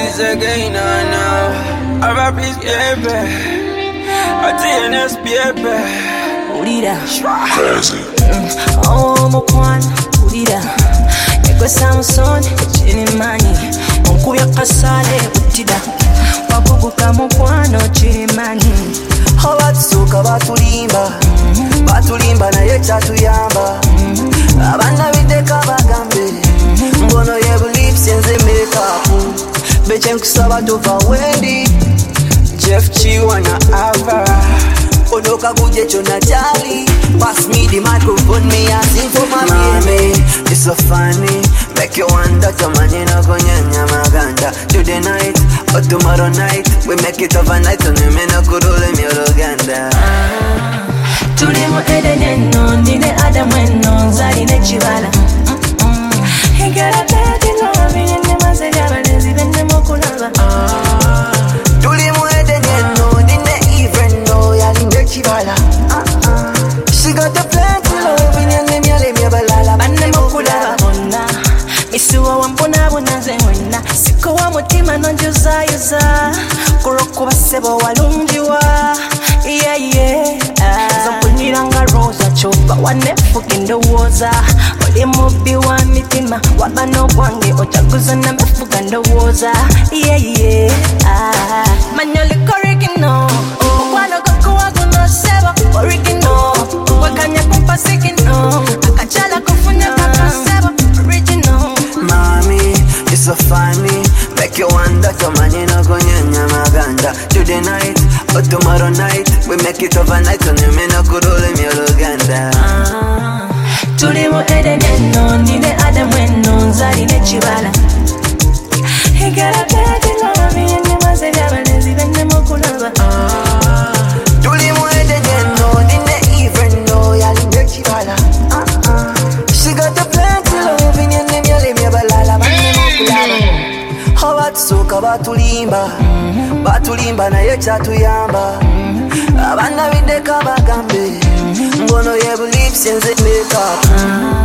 this again, now. I rap this baby. I TNS baby. Urira. Crazy. Oh, mokwan. Urira. Ego Samson, chini mani. Onkuya kasale utida. Wabubuka mokwano chini mani. Abatusuka batulimba naye kyatuyamba abana bideka bagambe mbono ye beliefs yenze makeup beche nkusaba tova wendi Jeff Chiwana Ava onoka kuje chona jali pass me the microphone me I sing for my baby. It's so funny make you wonder tamani na konyanya maganda today night or tomorrow night we make it overnight on me na kurule mi Uganda. Tulimu edeneno nine adamweno nzali nechibala Higara tati ngobi nene mazega balezi bende mokulaba Tulimu edeneno nine eveno yali nechibala She got the plenty love nene myale myabalala bande mokulaba bonna Misuwa wampona bunaze wena Siko wa mutima nonjuza yuza Kurokuba sebo walungiwa Yeah yeah Zapuniranga rosa chopa wanefuki ndowooza Oli mubi wa mitima wabano bwange ojaguza na mefuka ndowooza Yeah yeah Manyoli korigino Mukwano kakuwa guno sebo Original Wakanya kumpasikino Akachala kufunya kaka sebo Original Mommy, it's so funny make you wonder tamani na konyanya maganda today night or tomorrow night we make it overnight on me na kurule mi Uganda. Tulimu edeneno nine adamweno nzali nechibala Higara tati ngobi nene mazega balezi bende mokulaba Tulimu edeneno nine eveno yali nechibala She got the plenty love nene myale myabalala bande mokulaba Abatusuka batulimba naye kyatuyamba abana bideka bagambe mbono ye beliefs yenze makeup